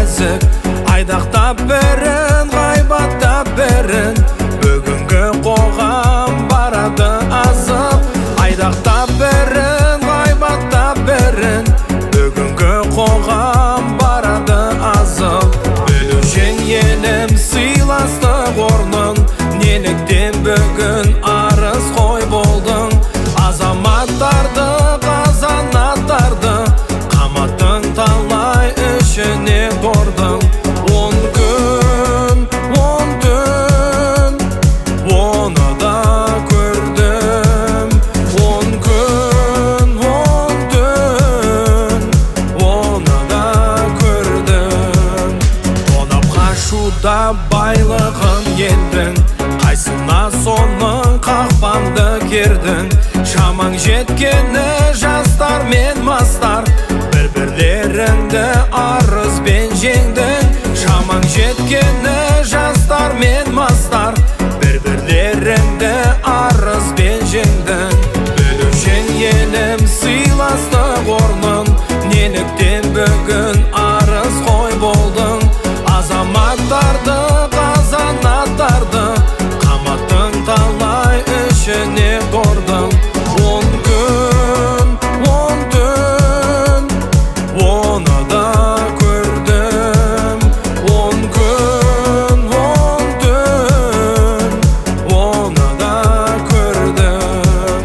нәзік, айдақтап бірін, ғайбаттап бірін. Бүгінгі қоғам барады азып, айдақтап бірін, ғайбаттап бірін. Бүгінгі қоғам барады азып. Білушен елім сыйластық орнын, неліктен бүгін арыз қой болдың? Азаматтарды, қазанаттарды қаматтың, талай ішіне тордың. 10 күн, 10 түн, оны да көрдім. 10 күн, 10 түн, оны да көрдім. Тонап қашуда байлығын елдің, қайсына соның қақпанды кердің? Шамаң жеткені жастар мен мастар, бір-бірлеріңді арызбен жеңдің. Шамаң жеткені жастар мен мастар, бір-бірлеріңді арызбен жеңдің. Білушен елім сыйластық орнын, неліктен бүгін арыз қой болдың? Азаматтарды, қазанаттарды қаматтың, талай ішіне тордың. 10 күн, 10 түн, оны да көрдім. 10 күн, 10 түн, оны да көрдім.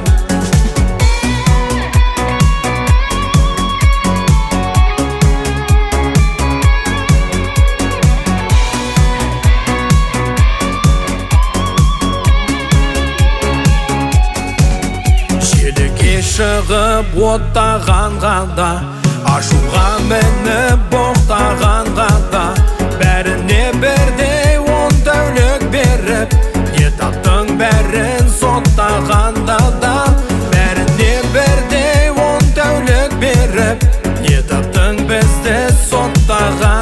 Желіге шығып оттағанға да, ашуға мініп боқтағанға да, бәріне бірдей 10 тәулік беріп, не таптың бәрін соттағанда да. Бәріне бірдей 10 тәулік беріп, не таптың бізді соттағанда